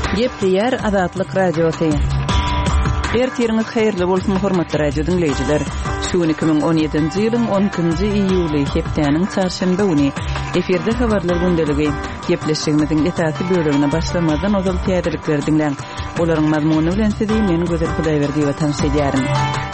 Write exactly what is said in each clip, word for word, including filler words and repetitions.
Gepleyer Azatlyk radiosu. Ertiriniz hayırlı bolsun hormatly radio dinleyijiler. Şu iki bin on yedinji ýylyň on ikinji iýuly hepdeniň çarşamba güni eferde habarlar gündeligi gepleşigimiziň etasi bölümine başlamadan ozal täzelikler dinlen. Olaryň mazmuny bilen sizi men Gözel Hudaýberdi we tanışdyrarym.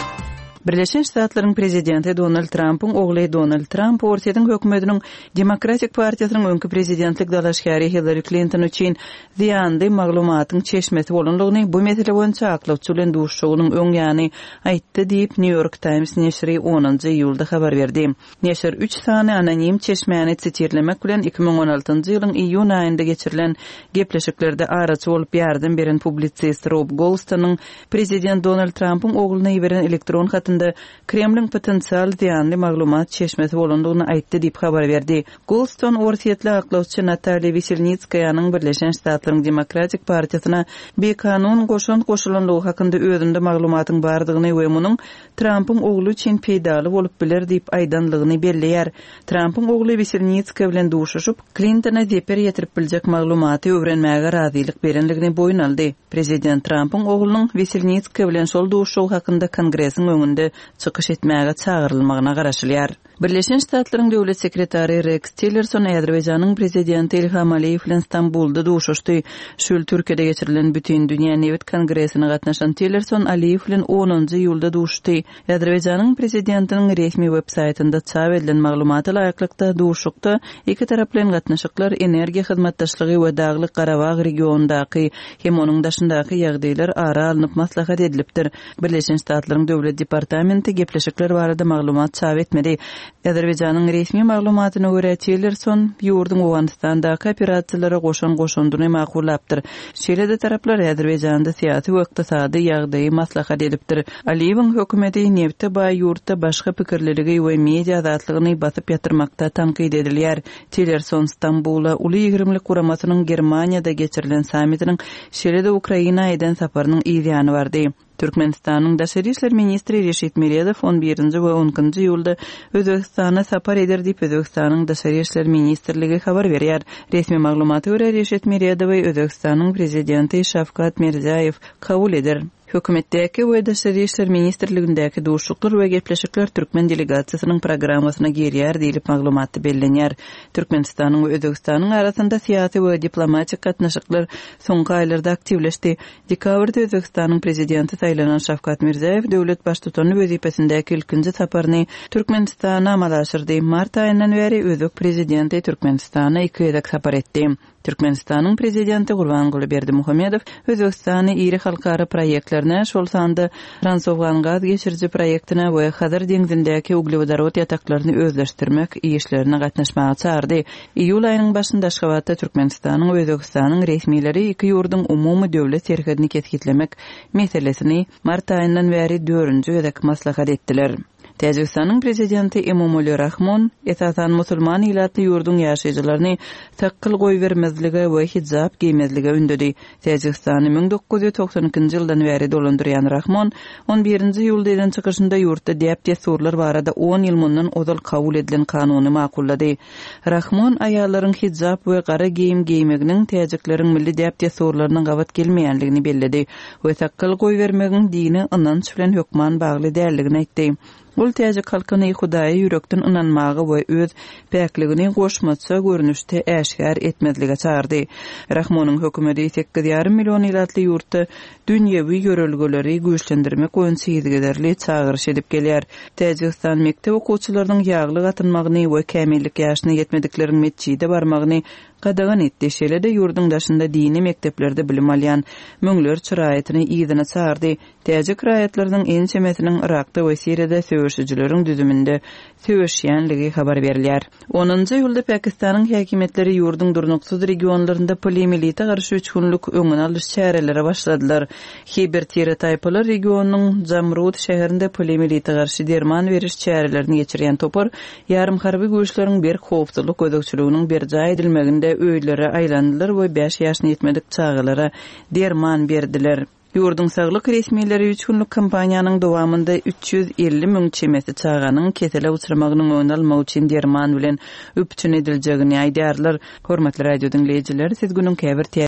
Birleşen Ştatlaryň prezidenti Donald Trump'un ogly Donald Trump ortadan hökümetiniň Demokratik Partiýasynyň öňkü prezidentlik dalaşgary Hillary Clinton üçin ziýanly maglumatyň çeşmesi bolanlygyny bu mesele boýunça aklawçy bilen duşugynyň öň ýany aýtdy diýip New York Times neşri onuncu iýulda habar berdi. Neşir üç sany anonim çeşmeni sitirlemek bilen iki bin on altyncı ýylyň iýun aýynda geçirilen gepleşiklerde araçy bolup ýardym beren publisist Rob Goldstone'ň prezident Donald Trump'un oglyna beren elektron hatynda Kremlin potensial ziýanly maglumat çeşmesi bolanlygyny aýtdy diýip habar berdi. Goldstone ortaýetli aklawçy Natalia Veselnitskaýanyň Birleşen Ştatlaryň Demokratik Partiýasyna bekanun goşun goşulanlygy hakynda özünde maglumatyň bardygyny we munyň Trump'un ogly üçin peýdaly bolup biler diýip aýdanlygyny belleýär. Trump'un ogly Veselnitska bilen duşuşyp Clintona zeper ýetirip biljek maglumaty öwrenmäge razylyk berenligini boýun aldy. Prezident Trump'un oglynyň Veselnitska bilen şol duşuşy hakynda Kongresiň öňünde çykyş etmäge çağırylmagyna garaşylýar. Birleşen Ştatlaryň döwlet sekretary Rex Tillerson Azerbaýjanyň prezidenti Ilham Aliýew bilen Stambulda duşuşdy. Şol Türkiýede geçirilen bütün dünýä Newt Kongresine gatnaşan Tillerson Aliýew bilen onuncu iýulda duşdy. Azerbaýjanyň prezidentiniň resmi web saýtynda çap edilen maglumaty laýyklykda duşukda iki tarap bilen gatnaşyklar energiýa hyzmatdaşlygy we Daglyk Garabag regionundaky hem onuň daşyndaky ýagdaýlar ara alınıp maslahat edilipdir. Birleşen Ştatlaryň döwlet departamenti gepleşikler barada maglumat çap etmedi. Azerbaýjanyň resmi maglumatyna görä Tillerson ýurdun Awganistandaky operasiýalara goşan goşundyny makullapdyr. Şeýle-de taraplar Azerbaýjanda syýasy we ykdysady ýagdaýy maslahat edipdir. Aliýewiň hökümeti Newtde baý ýurtda başga pikirlerigi we media azatlygyny basyp ýatyrmakda tanqid edilýär. Tillerson Stambula uly ýigrimlik guramasynyň Germaniýada geçirilen samitiniň şeýle-de Ukraina eden saparynyň ýygyny bardy. Türkmenistanyň Daşary işler ministri Reşit Meredow on birinji we on ikinji ýylda Özbegistana sapar eder diýip Özbegistanyň Daşary işler ministrligi habar berýär. Resmi maglumaty görä Reşit Meredow Özbegistanyň prezidenti Şavkat Mirziýew kabul eder. Hökümetdäki we Daşary işler ministrligindäki duşuklar we gepleşikler Türkmen delegasiýasynyň programmasyna girýär diýilip maglumatda bellenýär. Türkmenistanyň we Özbegistanyň arasynda syýasy we diplomatik gatnaşyklar soňky aýlarda aktivleşdi. Dekabrda Özbegistanyň prezidenti saýlanan Şavkat Mirziýew döwlet baştutany wezipesindäki ilkinji saparyny Türkmenistana amal aşyrdy. Mart aýyndan beri Özbek prezidenti Türkmenistana iki ýerek sapar etdi. Türkmenistanyň prezidenti Gurbanguly Berdimuhammedow Özbegistany iri halkara proýektlerine şol sanda transowgan gaz geçirji proýektine we Hazar deňizindäki uglevodorod ýataklaryny özleşdirmek işlerine gatnaşmagy çağırdy. Iýul aýynyň başynda Aşgabatda Türkmenistanyň we Özbegistanyň resmileri iki ýurdun umumy döwlet serhedini ketgitlemek meselesini mart aýyndan beri dördünji ýerek maslahat etdiler. Täjikistanyň prezidenti Emomali Rahmon esasan musulman illatly ýurdun ýaşaýjylaryny takkyl goýbermezlige we hijab giýmezlige ündedi. Täjikistany ming dokuz ýüz toksan ikinji ýyldan beri dolandyrýan Rahmon on birinji ýylda eden çykyşynda ýurtda diýip desurlar barada on ýyl mundan ozal kabul edilen kanuny makullady. Rahmon aýallaryň hijab we gara giýim giýmeginiň täjikleriň milli diýip desurlarynyň gabat gelmeýänligini belledi we takkyl goýbermegiň dini ynanç bilen hökman bagly däldigini aýtdy. Ol täjik halkyny Hudaýa ýürekden ynanmagy we öz päkligini goşmaça görnüşde äşgär etmezlige çağırdy. Rahmonyň hökümeti sekiz ýarym million illatly ýurtda dünýewi ýörelgeleri güýçlendirmek goýun siýdigederli çağırış edip gelýär. Täjikistan mekdep okuwçylarynyň ýagly gatynmagyny we kämillik ýaşyna ýetmedikleriň metçide barmagyny gadagan etdi. Şeýle-de ýurdun daşynda dini mekteplerde bilim alýan müňler çyraýatyny ýygyna çağırdy. Täjik raýatlarynyň en çemesiniň Irakda we Siriýada söwüşçileriň düzüminde söwüşýänligi habar berilýär. onuncu ýylda Pakistanyň häkimetleri ýurdun durnuksyz regionlarynda polimiýete garşy üç günlük öňüne alyş çäreleri başladylar. Hiber Taypalar regionunyň Jamrud şäherinde polimiýete garşy derman beriş çärelerini geçirýän topar ýarym harby güýçleriň bir howpsuzlyk gözegçiliginiň bir jaý edilmeginde öýlere aýlandylar we beş ýaşyna ýetmedik çağalara derman berdiler. Ýurdun saglyk resmiýetleri üç günlük kampaniýanyň dowamında üç ýüz elli müň çemesi çağanyň kesele uçurmagynyň öňüne almak üçin derman bilen öpçün ediljegini aýdýarlar. Hormatly radio dinleýijiler, siz günüň käbir